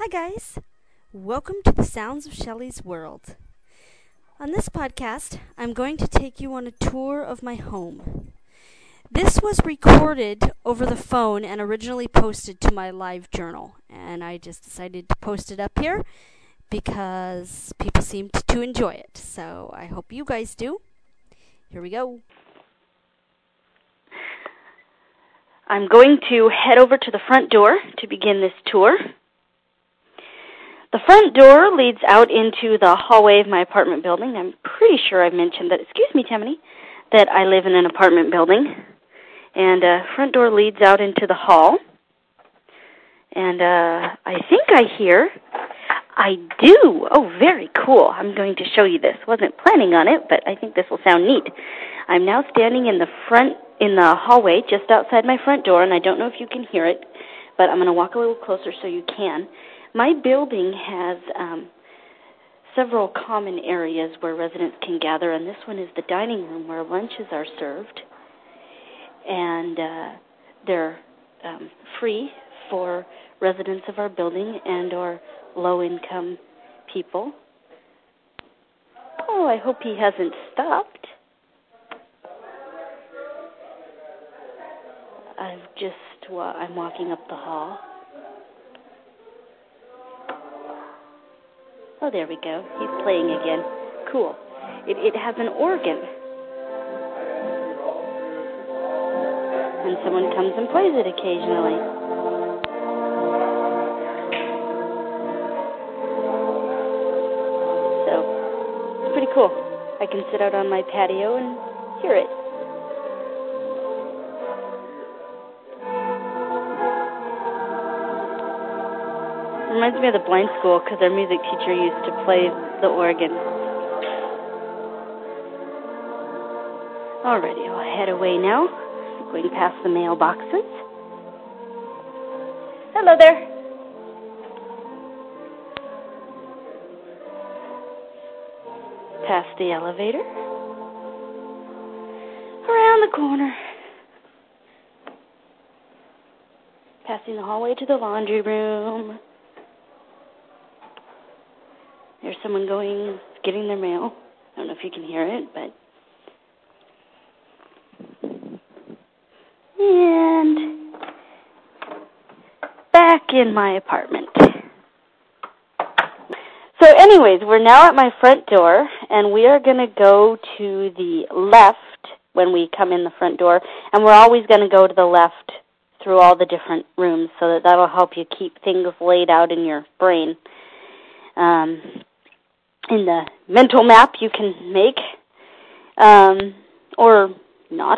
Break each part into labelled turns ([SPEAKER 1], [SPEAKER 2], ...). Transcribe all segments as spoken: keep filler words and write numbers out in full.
[SPEAKER 1] Hi guys, welcome to the Sounds of Shelley's World. On this podcast, I'm going to take you on a tour of my home. This was recorded over the phone and originally posted to my live journal, and I just decided to post it up here because people seemed to enjoy it, so I hope you guys do. Here we go.
[SPEAKER 2] I'm going to head over to the front door to begin this tour. The front door leads out into the hallway of my apartment building. I'm pretty sure I've mentioned that, excuse me, Tammany, that I live in an apartment building. And uh, front door leads out into the hall. And uh, I think I hear, I do. Oh, very cool. I'm going to show you this. Wasn't planning on it, but I think this will sound neat. I'm now standing in the front, in the hallway, just outside my front door, and I don't know if you can hear it, but I'm going to walk a little closer so you can. My building has um, several common areas where residents can gather, and this one is the dining room where lunches are served, and uh, they're um, free for residents of our building and or low-income people. Oh, I hope he hasn't stopped. I've just, well, I'm walking up the hall. Oh, there we go. He's playing again. Cool. It, it has an organ. And someone comes and plays it occasionally. So, it's pretty cool. I can sit out on my patio and hear it. Reminds me of the blind school because our music teacher used to play the organ. Alrighty, I'll head away now. Going past the mailboxes. Hello there. Past the elevator. Around the corner. Passing the hallway to the laundry room. There's someone going, getting their mail. I don't know if you can hear it, but... And back in my apartment. So anyways, we're now at my front door, and we are going to go to the left when we come in the front door, and we're always going to go to the left through all the different rooms so that that'll help you keep things laid out in your brain. Um... in the mental map you can make, um, or not.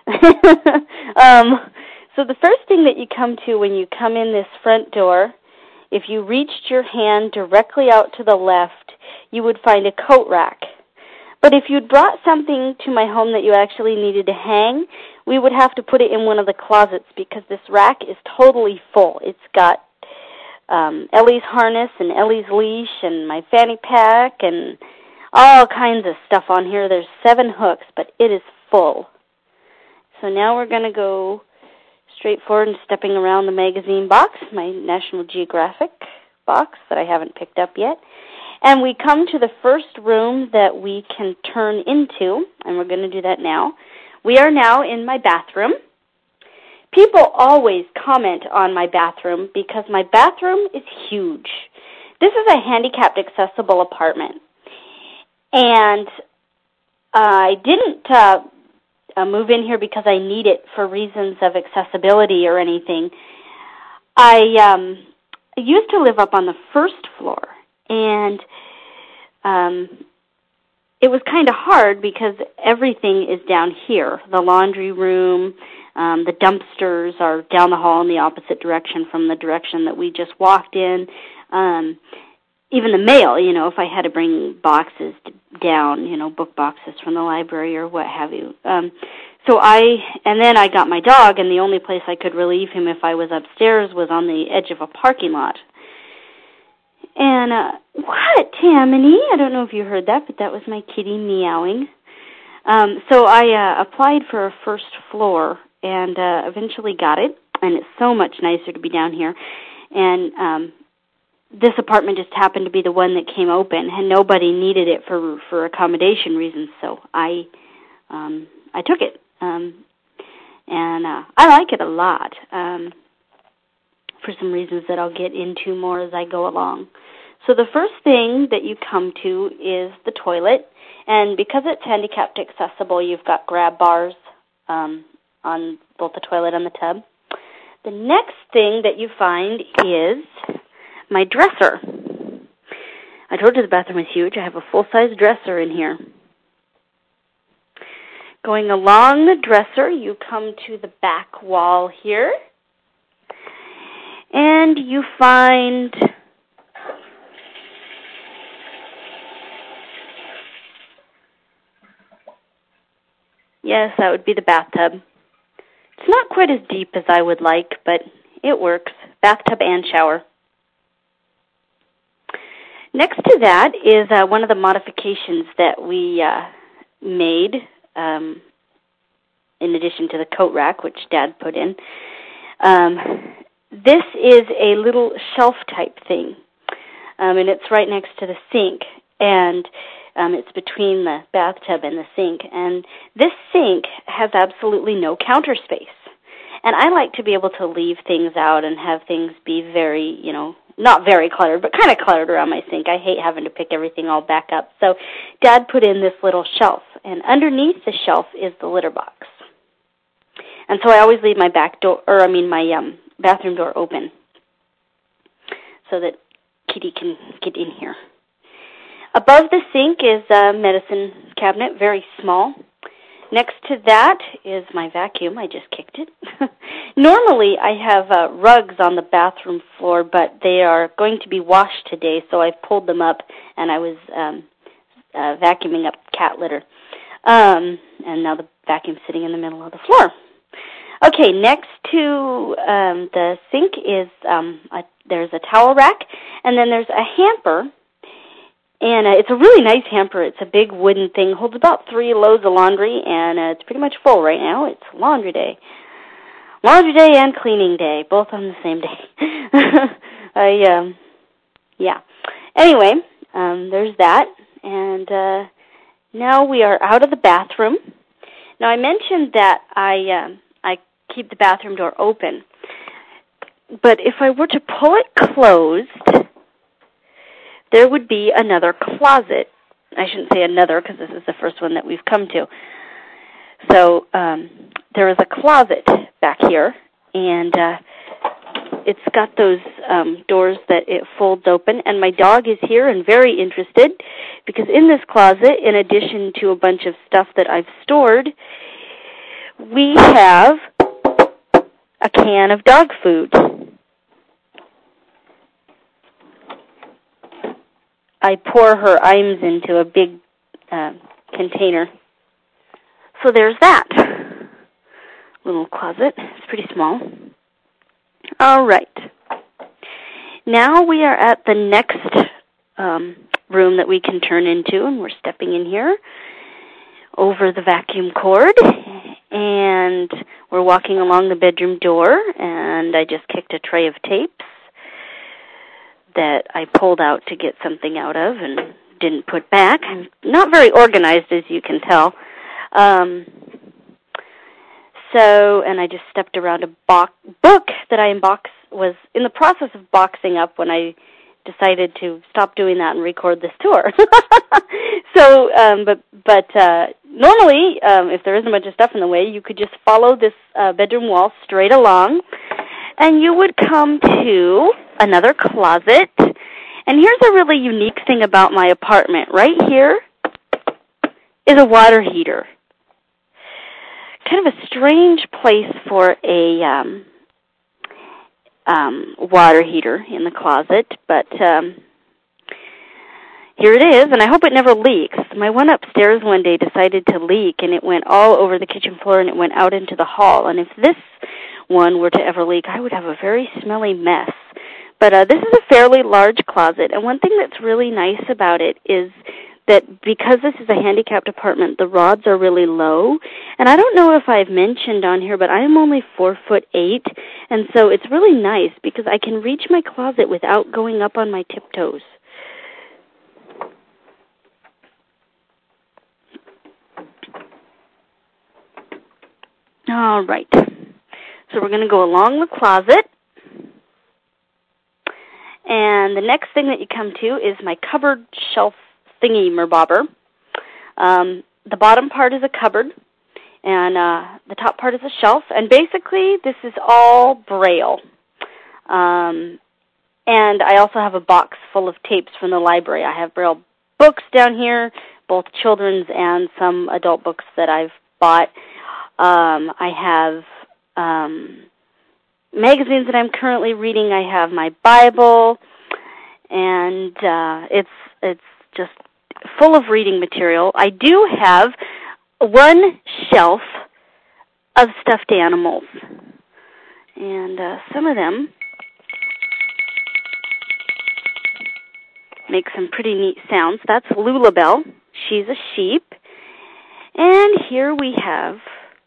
[SPEAKER 2] um, so the first thing that you come to when you come in this front door, if you reached your hand directly out to the left, you would find a coat rack. But if you'd brought something to my home that you actually needed to hang, we would have to put it in one of the closets because this rack is totally full. It's got Um, Ellie's harness and Ellie's leash and my fanny pack and all kinds of stuff on here. There's seven hooks, but it is full. So now we're going to go straight forward and stepping around the magazine box, my National Geographic box that I haven't picked up yet. And we come to the first room that we can turn into, and we're going to do that now. We are now in my bathroom. People always comment on my bathroom because my bathroom is huge. This is a handicapped accessible apartment. And I didn't uh, uh, move in here because I need it for reasons of accessibility or anything. I um, used to live up on the first floor, and um, it was kind of hard because everything is down here. The laundry room, Um, the dumpsters are down the hall in the opposite direction from the direction that we just walked in. Um, even the mail, you know, if I had to bring boxes down, you know, book boxes from the library or what have you. Um, so I, and then I got my dog, and the only place I could relieve him if I was upstairs was on the edge of a parking lot. And, uh, what, Tammany? I don't know if you heard that, but that was my kitty meowing. Um, so I uh, applied for a first floor and uh, eventually got it, and it's so much nicer to be down here. And um, this apartment just happened to be the one that came open, and nobody needed it for for accommodation reasons, so I um, I took it, um, and uh, I like it a lot um, for some reasons that I'll get into more as I go along. So the first thing that you come to is the toilet, and because it's handicapped accessible, you've got grab bars um, on both the toilet and the tub. The next thing that you find is my dresser. I told you the bathroom is huge. I have a full-size dresser in here. Going along the dresser, you come to the back wall here, and you find yes, that would be the bathtub. It's not quite as deep as I would like, but it works. Bathtub and shower. Next to that is uh, one of the modifications that we uh, made, um, in addition to the coat rack, which Dad put in. Um, this is a little shelf-type thing, um, and it's right next to the sink, and um, it's between the bathtub and the sink. And this sink has absolutely no counter space. And I like to be able to leave things out and have things be very, you know, not very cluttered, but kind of cluttered around my sink. I hate having to pick everything all back up. So Dad put in this little shelf, and underneath the shelf is the litter box. And so I always leave my back door, or I mean my um, bathroom door open so that Kitty can get in here. Above the sink is a medicine cabinet, very small. Next to that is my vacuum. I just kicked it. Normally, I have uh, rugs on the bathroom floor, but they are going to be washed today, so I pulled them up, and I was um, uh, vacuuming up cat litter. Um, and now the vacuum's sitting in the middle of the floor. Okay, next to um, the sink is um, a, there's a towel rack, and then there's a hamper. And uh, it's a really nice hamper. It's a big wooden thing. Holds about three loads of laundry, and uh, it's pretty much full right now. It's laundry day. Laundry day and cleaning day, both on the same day. I, um, yeah. Anyway, um, there's that. And uh, now we are out of the bathroom. Now, I mentioned that I, um, I keep the bathroom door open. But if I were to pull it closed, there would be another closet. I shouldn't say another because this is the first one that we've come to. So um, there is a closet back here, and uh, it's got those um, doors that it folds open. And my dog is here and very interested because in this closet, in addition to a bunch of stuff that I've stored, we have a can of dog food. I pour her Iams into a big uh, container. So there's that little closet. It's pretty small. All right. Now we are at the next um, room that we can turn into, and we're stepping in here over the vacuum cord, and we're walking along the bedroom door, and I just kicked a tray of tapes that I pulled out to get something out of and didn't put back. I'm not very organized, as you can tell. Um, so, and I just stepped around a bo- book that I unboxed, was in the process of boxing up when I decided to stop doing that and record this tour. so, um, but but uh, normally, um, if there isn't a bunch of stuff in the way, you could just follow this uh, bedroom wall straight along, and you would come to another closet. And here's a really unique thing about my apartment. Right here is a water heater. Kind of a strange place for a um, um, water heater in the closet, but um, here it is, and I hope it never leaks. My one upstairs one day decided to leak, and it went all over the kitchen floor, and it went out into the hall. And if this one were to ever leak, I would have a very smelly mess. But uh, this is a fairly large closet, and one thing that's really nice about it is that because this is a handicapped apartment, the rods are really low. And I don't know if I've mentioned on here, but I'm only four foot eight, and so it's really nice because I can reach my closet without going up on my tiptoes. All right. So we're going to go along the closet. And the next thing that you come to is my cupboard shelf thingy-merbobber. Um, the bottom part is a cupboard, and uh, the top part is a shelf. And basically, this is all Braille. Um, and I also have a box full of tapes from the library. I have Braille books down here, both children's and some adult books that I've bought. Um, I have um, magazines that I'm currently reading. I have my Bible, and uh, it's it's just full of reading material. I do have one shelf of stuffed animals, and uh, some of them make some pretty neat sounds. That's Lulabelle. She's a sheep. And here we have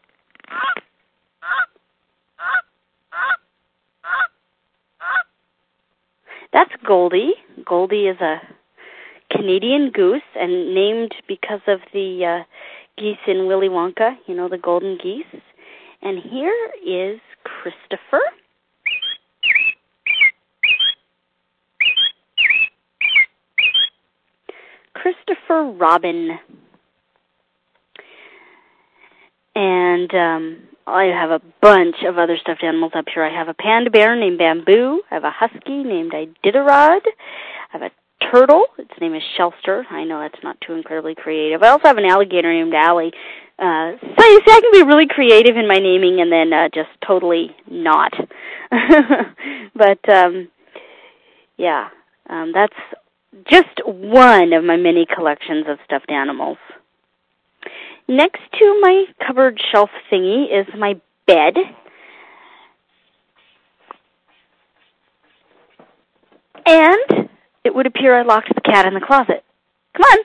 [SPEAKER 2] that's Goldie. Goldie is a Canadian goose and named because of the uh, geese in Willy Wonka, you know, the golden geese. And here is Christopher. Christopher Robin. And um, I have a bunch of other stuffed animals up here. I have a panda bear named Bamboo. I have a husky named Iditarod. I have a turtle. Its name is Shelster. I know that's not too incredibly creative. I also have an alligator named Allie. Uh, so you see, I can be really creative in my naming and then uh, just totally not. But, um, yeah, um, that's just one of my many collections of stuffed animals. Next to my cupboard shelf thingy is my bed. And it would appear I locked the cat in the closet. Come on.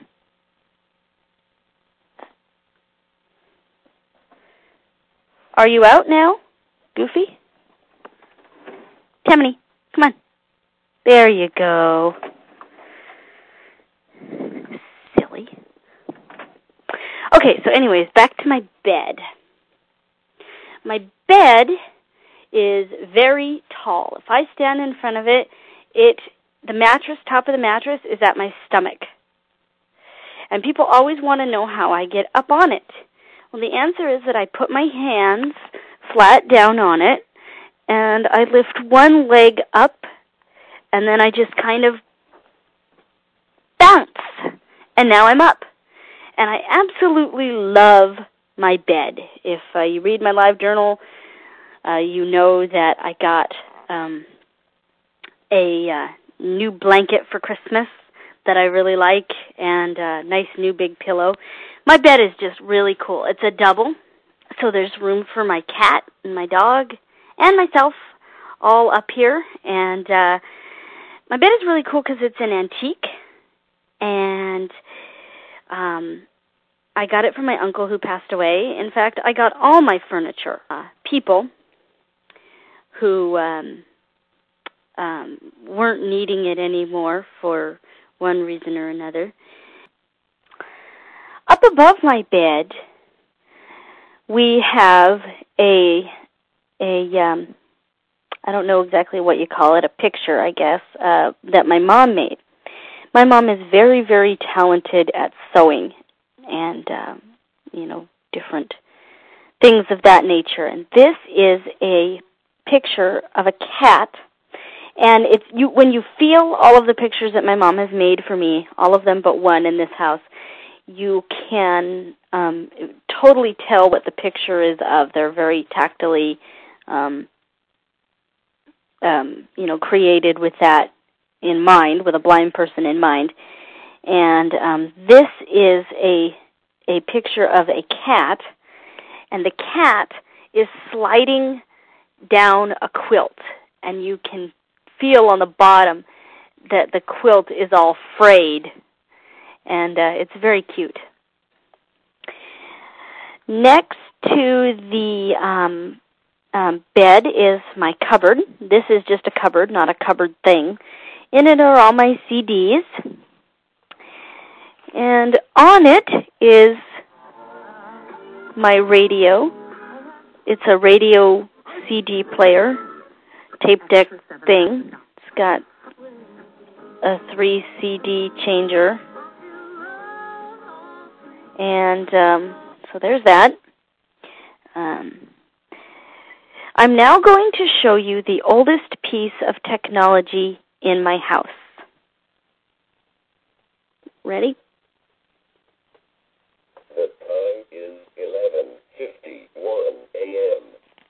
[SPEAKER 2] Are you out now, Goofy? Tammany, come on. There you go. Silly. Okay, so anyways, back to my bed. My bed is very tall. If I stand in front of it, it the mattress, top of the mattress, is at my stomach. And people always want to know how I get up on it. Well, the answer is that I put my hands flat down on it, and I lift one leg up, and then I just kind of bounce, and now I'm up. And I absolutely love my bed. If uh, you read my live journal, uh, you know that I got um, a uh, new blanket for Christmas that I really like, and a nice new big pillow. My bed is just really cool. It's a double, so there's room for my cat and my dog and myself all up here. And uh, my bed is really cool because it's an antique, and um, I got it from my uncle who passed away. In fact, I got all my furniture. Uh, people who um, um, weren't needing it anymore for one reason or another. Up above my bed, we have a, a um, I don't know exactly what you call it, a picture, I guess, uh, that my mom made. My mom is very, very talented at sewing and, um, you know, different things of that nature. And this is a picture of a cat. And it's you when you feel all of the pictures that my mom has made for me, all of them but one in this house, you can um, totally tell what the picture is of. They're very tactily, um, um, you know, created with that in mind, with a blind person in mind. And um, this is a a picture of a cat, and the cat is sliding down a quilt, and you can feel on the bottom that the quilt is all frayed. and uh, it's very cute. Next to the um, um, bed is my cupboard. This is just a cupboard, not a cupboard thing. In it are all my C Ds, and on it is my radio. It's a radio C D player, tape deck thing. It's got a three C D changer. And um, so there's that. Um, I'm now going to show you the oldest piece of technology in my house. Ready?
[SPEAKER 3] The time is eleven fifty-one a.m.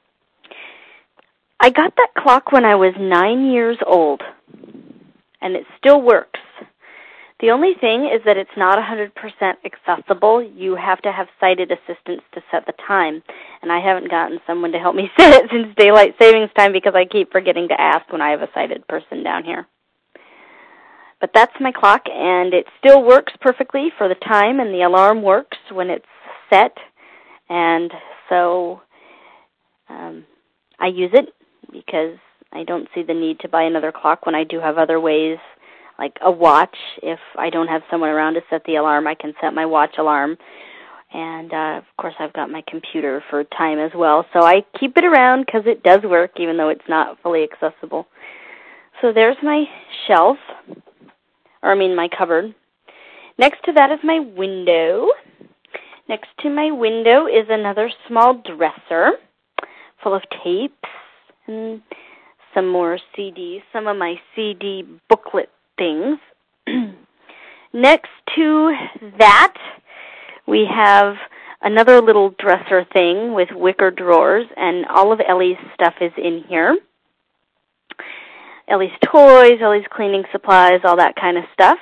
[SPEAKER 2] I got that clock when I was nine years old, and it still works. The only thing is that it's not one hundred percent accessible. You have to have sighted assistance to set the time, and I haven't gotten someone to help me set it since daylight savings time because I keep forgetting to ask when I have a sighted person down here. But that's my clock, and it still works perfectly for the time, and the alarm works when it's set, and so um, I use it because I don't see the need to buy another clock when I do have other ways, like a watch. If I don't have someone around to set the alarm, I can set my watch alarm. And, uh, of course, I've got my computer for time as well. So I keep it around because it does work, even though it's not fully accessible. So there's my shelf, or I mean my cupboard. Next to that is my window. Next to my window is another small dresser full of tapes and some more C Ds, some of my C D booklet things. Next to that, we have another little dresser thing with wicker drawers, and all of Ellie's stuff is in here. Ellie's toys, Ellie's cleaning supplies, all that kind of stuff.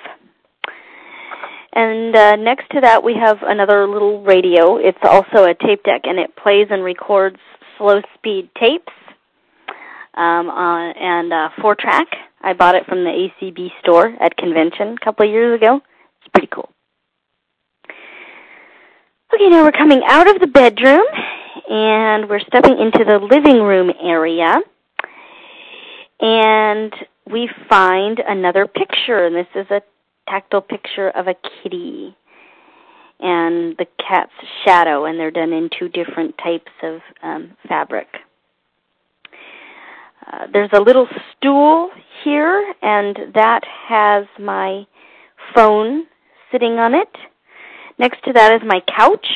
[SPEAKER 2] And uh, next to that, we have another little radio. It's also a tape deck, and it plays and records slow-speed tapes um, on, and uh, four-track. I bought it from the A C B store at convention a couple of years ago. It's pretty cool. Okay, now we're coming out of the bedroom, and we're stepping into the living room area. And we find another picture, and this is a tactile picture of a kitty and the cat's shadow, and they're done in two different types of um, fabric. Uh, there's a little stool here, and that has my phone sitting on it. Next to that is my couch,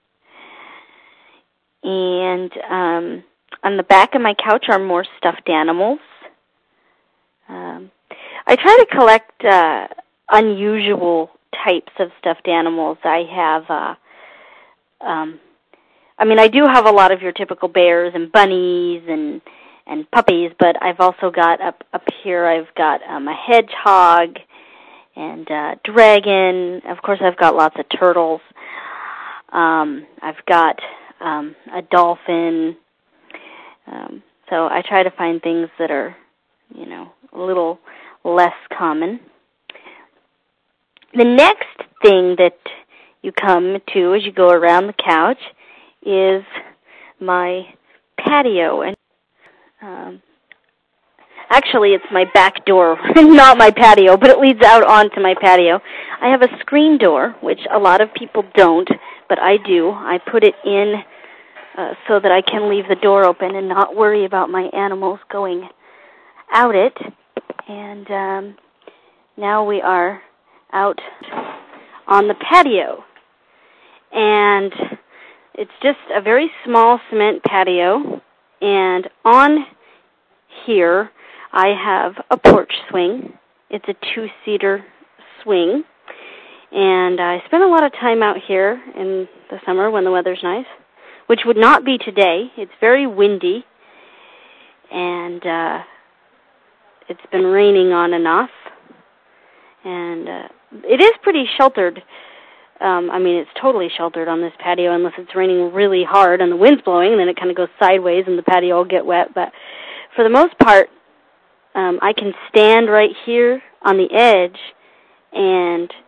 [SPEAKER 2] and um, on the back of my couch are more stuffed animals. Um, I try to collect uh, unusual types of stuffed animals. I have, uh, um, I mean, I do have a lot of your typical bears and bunnies and and puppies, but I've also got up up here. I've got um, a hedgehog and a dragon. Of course, I've got lots of turtles. Um, I've got um, a dolphin. Um, so I try to find things that are, you know, a little less common. The next thing that you come to as you go around the couch is my patio. And um, actually, it's my back door, not my patio, but it leads out onto my patio. I have a screen door, which a lot of people don't, but I do. I put it in uh, so that I can leave the door open and not worry about my animals going out it. And um, now we are out on the patio. And it's just a very small cement patio. And on here, I have a porch swing. It's a two-seater swing. And I spend a lot of time out here in the summer when the weather's nice, which would not be today. It's very windy. And uh, it's been raining on and off. And uh, it is pretty sheltered. Um, I mean, it's totally sheltered on this patio unless it's raining really hard and the wind's blowing, and then it kind of goes sideways and the patio will get wet. But for the most part, um, I can stand right here on the edge and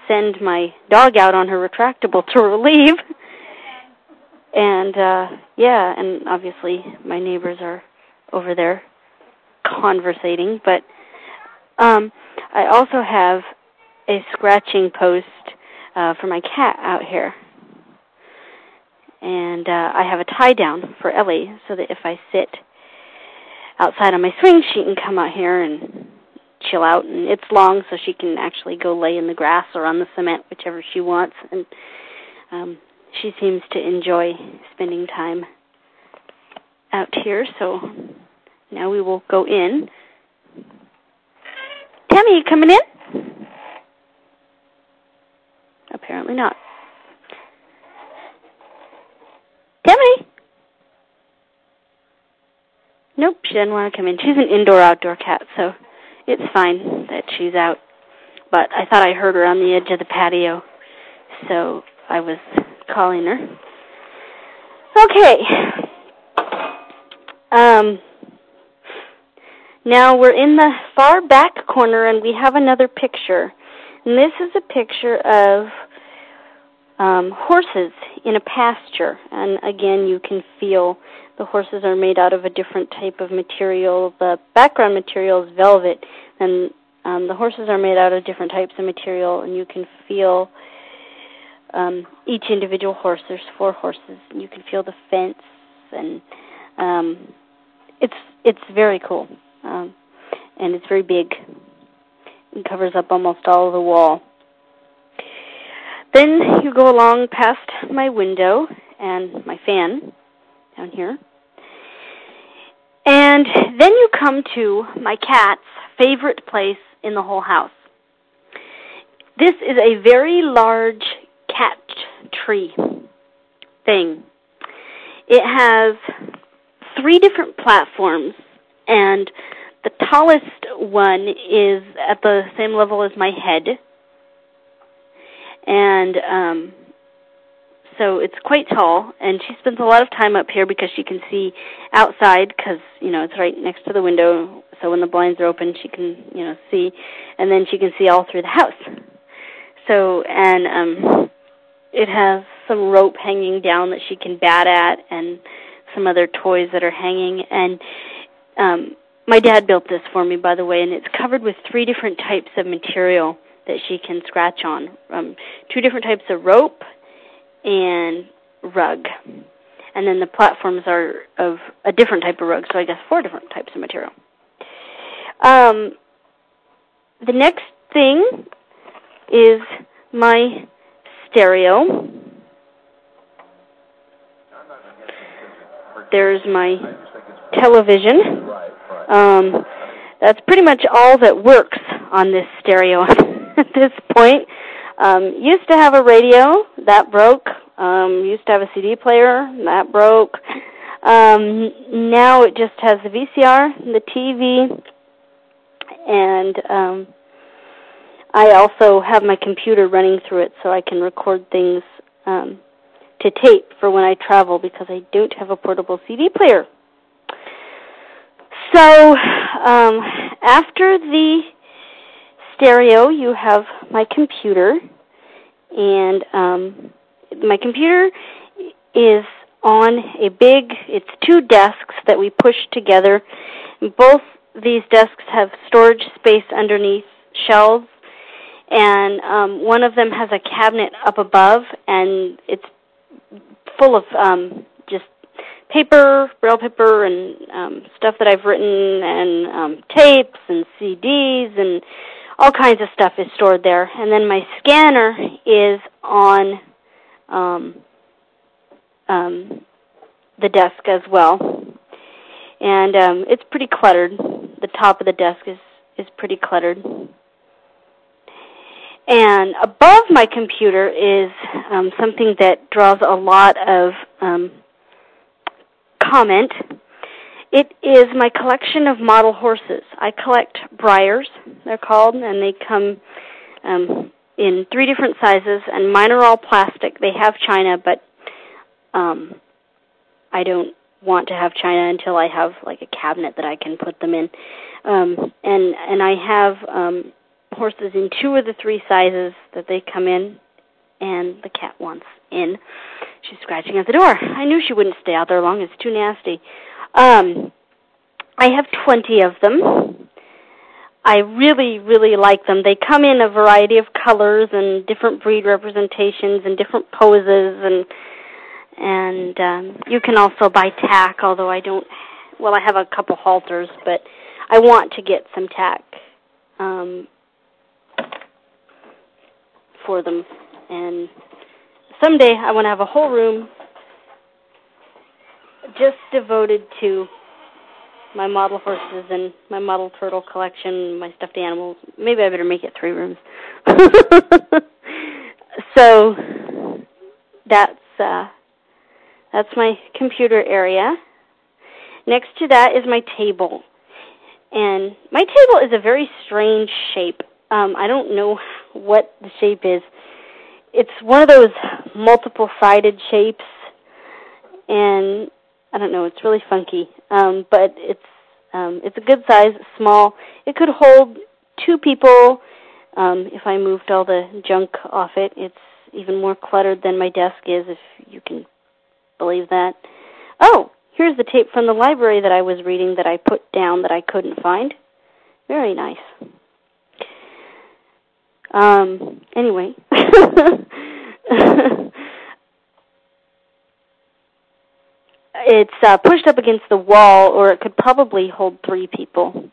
[SPEAKER 2] send my dog out on her retractable to relieve. And, uh, yeah, and obviously my neighbors are over there conversating. But um, I also have a scratching post uh, for my cat out here. And uh, I have a tie-down for Ellie so that if I sit outside on my swing, she can come out here and chill out. And it's long, so she can actually go lay in the grass or on the cement, whichever she wants. And um, she seems to enjoy spending time out here. So now we will go in. Tammy, you coming in? Apparently not. Tammy? Nope, she doesn't want to come in. She's an indoor-outdoor cat, so it's fine that she's out. But I thought I heard her on the edge of the patio, so I was calling her. Okay. Um, now we're in the far back corner, and we have another picture. And this is a picture of um, horses in a pasture. And again, you can feel the horses are made out of a different type of material. The background material is velvet, and um, the horses are made out of different types of material, and you can feel um, each individual horse. There's four horses, and you can feel the fence, and um, it's it's very cool, um, and it's very big. It covers up almost all of the wall. Then you go along past my window and my fan down here. And then you come to my cat's favorite place in the whole house. This is a very large cat tree thing. It has three different platforms, and the tallest one is at the same level as my head. And um, so it's quite tall, and she spends a lot of time up here because she can see outside because, you know, it's right next to the window. So when the blinds are open, she can, you know, see. And then she can see all through the house. So, and um, it has some rope hanging down that she can bat at and some other toys that are hanging. And um, my dad built this for me, by the way, and it's covered with three different types of material that she can scratch on. Um, two different types of rope and rug. And then the platforms are of a different type of rug, so I guess four different types of material. Um, the next thing is my stereo. There's my television. Um, that's pretty much all that works on this stereo at this point. Um, used to have a radio, that broke. Um, used to have a C D player, that broke. Um, now it just has the V C R, the T V, and um, I also have my computer running through it so I can record things um, to tape for when I travel because I don't have a portable C D player. So um, after the stereo, you have my computer, and um, my computer is on a big, it's two desks that we push together. Both these desks have storage space underneath shelves, and um, one of them has a cabinet up above, and it's full of um, just paper, braille paper, and um, stuff that I've written, and um, tapes, and C Ds, and all kinds of stuff is stored there. And then my scanner is on um, um, the desk as well. And um, it's pretty cluttered. The top of the desk is, is pretty cluttered. And above my computer is um, something that draws a lot of um, comment. It is my collection of model horses. I collect Breyers, they're called, and they come um, in three different sizes, and mine are all plastic. They have china, but um, I don't want to have china until I have like a cabinet that I can put them in. Um, and and I have um, horses in two of the three sizes that they come in, and the cat wants in. She's scratching at the door. I knew she wouldn't stay out there long. It's too nasty. Um, I have twenty of them. I really, really like them. They come in a variety of colors and different breed representations and different poses, and and um, you can also buy tack, although I don't, well, I have a couple halters, but I want to get some tack um, for them. And someday I want to have a whole room just devoted to my model horses and my model turtle collection, my stuffed animals. Maybe I better make it three rooms. So that's uh, that's my computer area. Next to that is my table. And my table is a very strange shape. Um, I don't know what the shape is. It's one of those multiple-sided shapes, and I don't know, it's really funky. Um, but it's um, it's a good size, small. It could hold two people. Um, if I moved all the junk off it, it's even more cluttered than my desk is, if you can believe that. Oh, here's the tape from the library that I was reading that I put down that I couldn't find. Very nice. Um, anyway. It's uh, pushed up against the wall, or it could probably hold three people.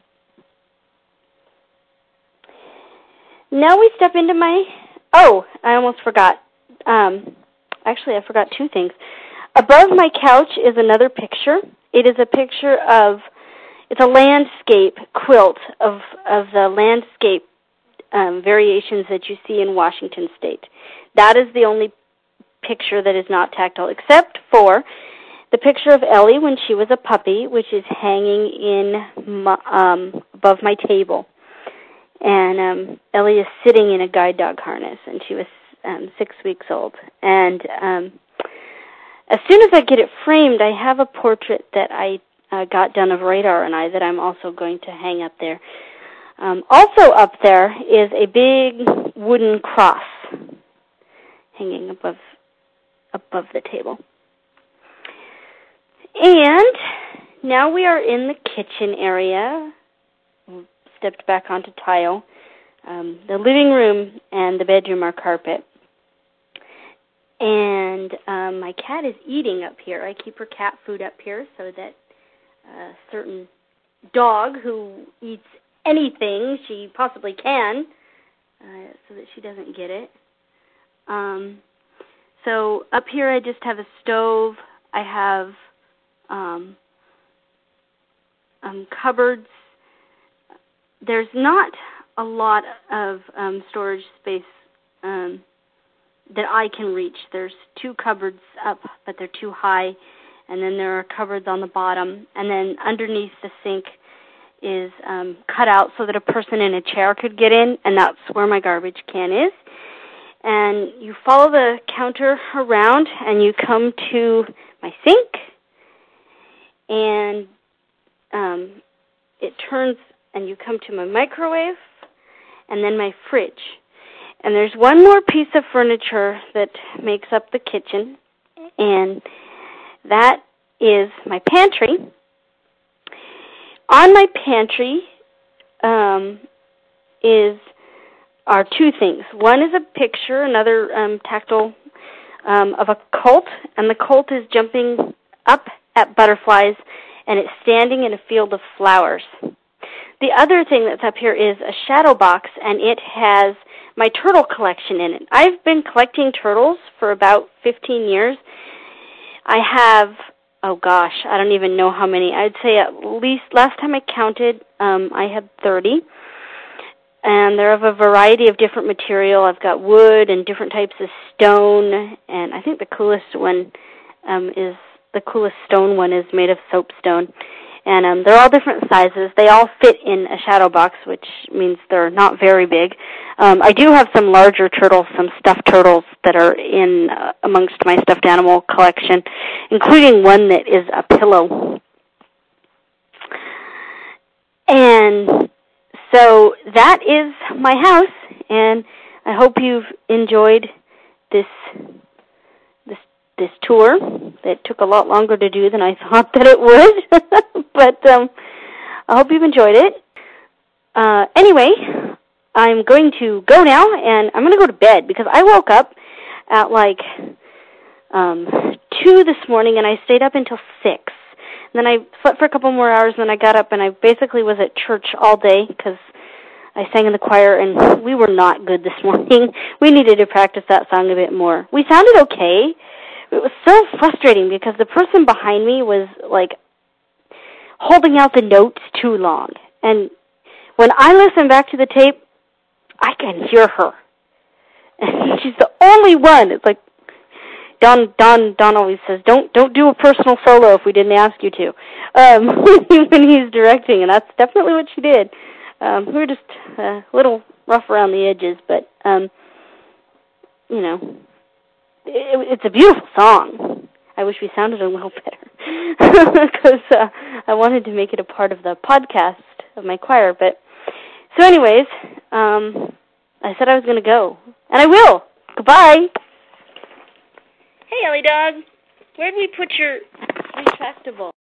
[SPEAKER 2] Now we step into my... Oh, I almost forgot. Um, actually, I forgot two things. Above my couch is another picture. It is a picture of... It's a landscape quilt of, of the landscape um, variations that you see in Washington State. That is the only picture that is not tactile, except for the picture of Ellie when she was a puppy, which is hanging in my, um, above my table. And um, Ellie is sitting in a guide dog harness, and she was um, six weeks old. And um, as soon as I get it framed, I have a portrait that I uh, got done of Radar and I that I'm also going to hang up there. Um, also up there is a big wooden cross hanging above above the table. And now we are in the kitchen area. Stepped back onto tile. Um, the living room and the bedroom are carpet. And um, my cat is eating up here. I keep her cat food up here so that a certain dog who eats anything she possibly can, uh, so that she doesn't get it. Um, so up here I just have a stove. I have um, um, cupboards. There's not a lot of um, storage space um, that I can reach. There's two cupboards up, but they're too high, and then there are cupboards on the bottom, and then underneath the sink is um, cut out so that a person in a chair could get in, and that's where my garbage can is. And you follow the counter around, and you come to my sink, and um, it turns, and you come to my microwave, and then my fridge. And there's one more piece of furniture that makes up the kitchen, and that is my pantry. On my pantry um, is are two things. One is a picture, another um, tactile, um, of a colt, and the colt is jumping up at butterflies, and it's standing in a field of flowers. The other thing that's up here is a shadow box, and it has my turtle collection in it. I've been collecting turtles for about fifteen years. I have, oh gosh, I don't even know how many. I'd say at least, last time I counted, um, I had thirty. And they're of a variety of different material. I've got wood and different types of stone, and I think the coolest one um, is, the coolest stone one is made of soapstone. And um, they're all different sizes. They all fit in a shadow box, which means they're not very big. Um, I do have some larger turtles, some stuffed turtles that are in uh, amongst my stuffed animal collection, including one that is a pillow. And So that is my house, and I hope you've enjoyed this this this tour that took a lot longer to do than I thought that it would. But um, I hope you've enjoyed it. Uh, anyway, I'm going to go now, and I'm going to go to bed because I woke up at like um, two this morning, and I stayed up until six. And then I slept for a couple more hours, and then I got up, and I basically was at church all day because I sang in the choir, and we were not good this morning. We needed to practice that song a bit more. We sounded okay. It was so frustrating because the person behind me was, like, holding out the notes too long. And when I listen back to the tape, I can hear her. And she's the only one. It's like, Don Don Don always says, don't don't do a personal solo if we didn't ask you to, um, when he's directing, and that's definitely what she did. Um, we were just a little rough around the edges, but um, you know, it, it's a beautiful song. I wish we sounded a little better because uh, I wanted to make it a part of the podcast of my choir. But so, anyways, um, I said I was going to go, and I will. Goodbye. Hey, Ellie Dog, where'd we put your retractable?